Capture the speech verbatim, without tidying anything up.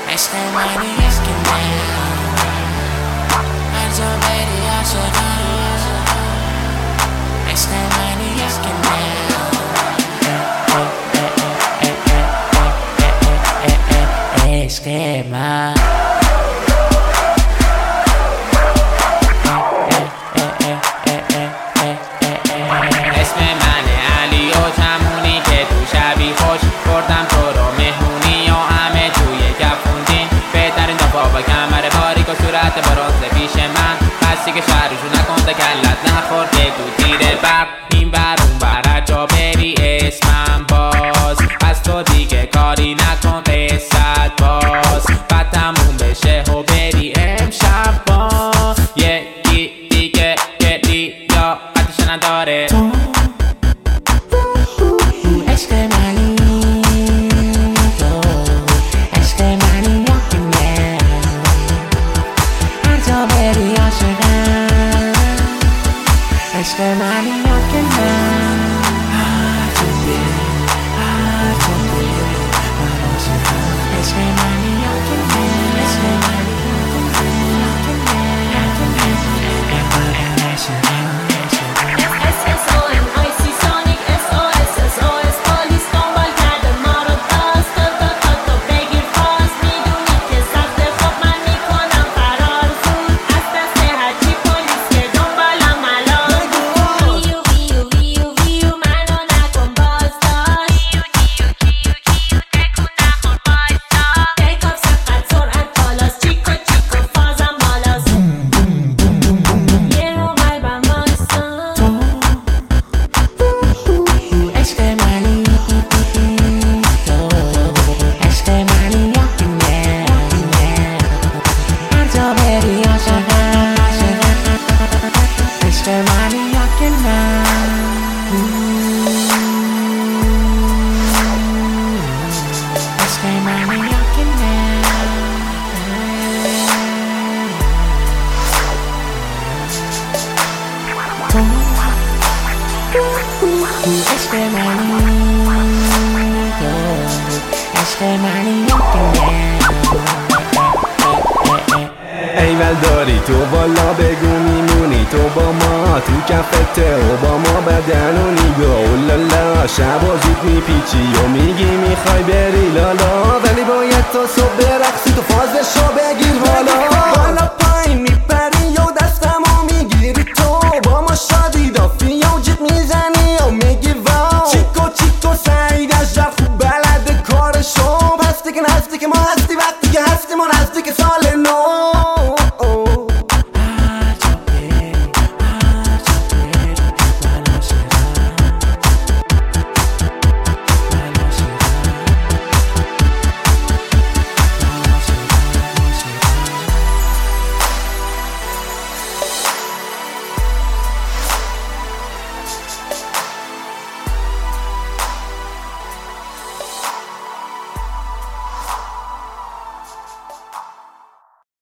عشق منی عشق من هر جا بری عاشقم عشق منی عشق من عشق من اسم منه علی و تمونی که تو شبی خوش بردم تو رو مهمونی یا همه توی گفوندین بهترین دفاع با کمر باریک و صورت برانز پیش من بستی که شهرشو نکنده کلت نخورده تو تیر برق این بر اون بر هر جا بری اسمم باز از تو دیگه کاری نکن قصت باز بعد تموم بشه و بری امشب با یکی دیگه گلی یا قدش نداره عشق منی تو عشق منی یا که من هر جا بری عاشقم عشق منی یا که من هر جا بری هر جا بری من عاشقم عشق منی یا که من عشق منی یا که من یا که من انقدر عاشقم عشق منی تو عشق منی یا که من ایول داری تو بالا بگو میمونی تو با ما تو کفته و با ما بدنونی گو اولالا شبا زود میپیچی و میگی میخوای بری لالا ولی باید تا صبح برقصی تو فازشو بگی